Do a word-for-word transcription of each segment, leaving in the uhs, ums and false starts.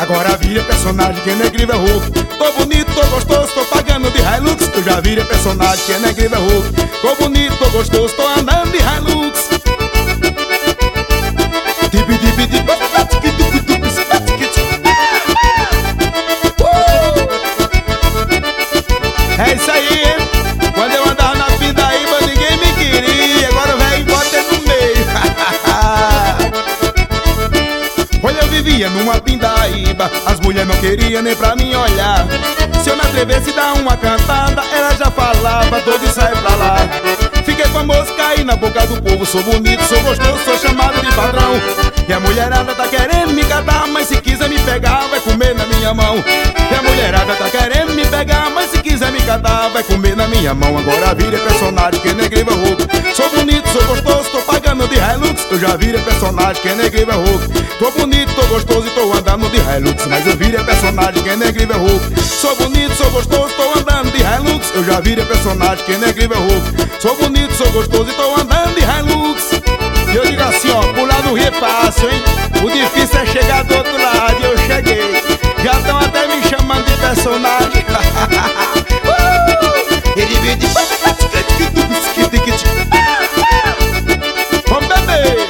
Agora vira personagem que é Negrível Hulk. Tô bonito, tô gostoso, tô pagando de Hilux. Eu já virei personagem que é Negrível Hulk. Tô bonito, tô gostoso, tô andando de Hilux. Dibi, dibi, dibi, é isso aí, hein? Quando eu andava na pindaíba ninguém me queria. Agora o velho bota no meio. Olha, eu vivia numa pindaíba, as mulheres não queriam nem pra mim olhar. Se eu me atrevesse a dar uma cantada, ela já falava, doido e sai pra lá. Fiquei famoso, caí na boca do povo. Sou bonito, sou gostoso, sou chamado de padrão. E a mulherada tá querendo me catar, mas se quiser me pegar, vai comer na minha mão. E a mulherada tá querendo me pegar, mas se quiser me catar, vai comer na minha mão. Agora virei personagem que é Negrível Hulk. Sou bonito, sou gostoso, tô pagando de Hilux. Eu já virei personagem que é Negrível Hulk. Tô bonito, tô gostoso e tô andando de Hilux. Mas eu virei personagem que é Negrível Hulk. Sou bonito, sou gostoso, tô andando de Hilux. Eu já virei personagem que é Negrível Hulk. Sou bonito, sou gostoso e tô andando de Hilux. E eu digo assim, ó, pular no rio é fácil, hein? O difícil é chegar do outro lado. E eu cheguei. Já estão até me chamando de personagem. Vamos beber.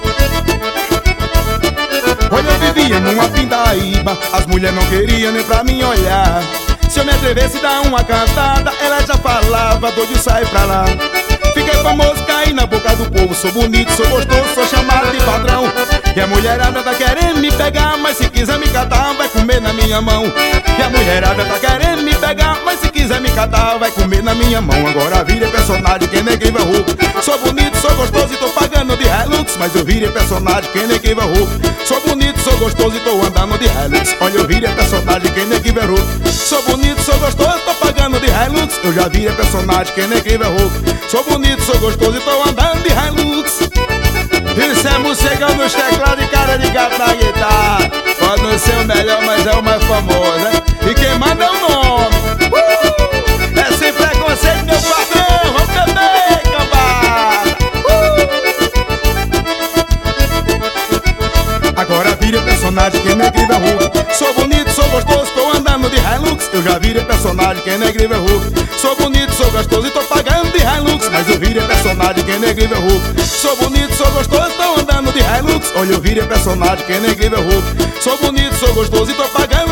Olha, eu vivia numa pindaíba, as mulheres não queriam nem pra mim olhar. Se eu me atrevesse a dar uma cantada, ela já falava, doido, sai pra lá. Fiquei famoso, caí na boca do povo. Sou bonito, sou gostoso, sou chamado de padrão. E a mulherada tá querendo me pegar, mas se quiser me catar, vai comer na minha mão. E a mulherada tá querendo me pegar, mas se quiser me catar, vai comer na minha mão. Agora virei personagem que é Negrível Hulk. Sou bonito, sou gostoso e tô pagando de Hilux. Mas eu virei personagem que é Negrível Hulk. Sou bonito, sou gostoso e tô andando de Hilux. Olha, eu virei personagem que é Negrível Hulk. Sou bonito, sou gostoso, tô pagando de Hilux. Eu já virei personagem que é Negrível Hulk. Sou bonito, sou gostoso e tô andando de Hilux. Isso é morcegão nos teclados e cara de gato na guitarra. Pode não ser o melhor, mas é o mais famoso, né? E quem manda é o nome. uh! É sem preconceito, meu patrão. Vamos beber, cambada. uh! Agora virei personagem que é Negrível Hulk. Sou bonito, sou gostoso, tô andando de Hilux. Eu já virei personagem que é Negrível Hulk. Sou bonito, sou gostoso e tô pagando de Hilux. Mas eu virei personagem que é Negrível Hulk. Sou bonito, sou gostoso, tô andando de Hilux. Olha, eu virei personagem que é Negrível Hulk. Sou bonito, sou gostoso e tô pagando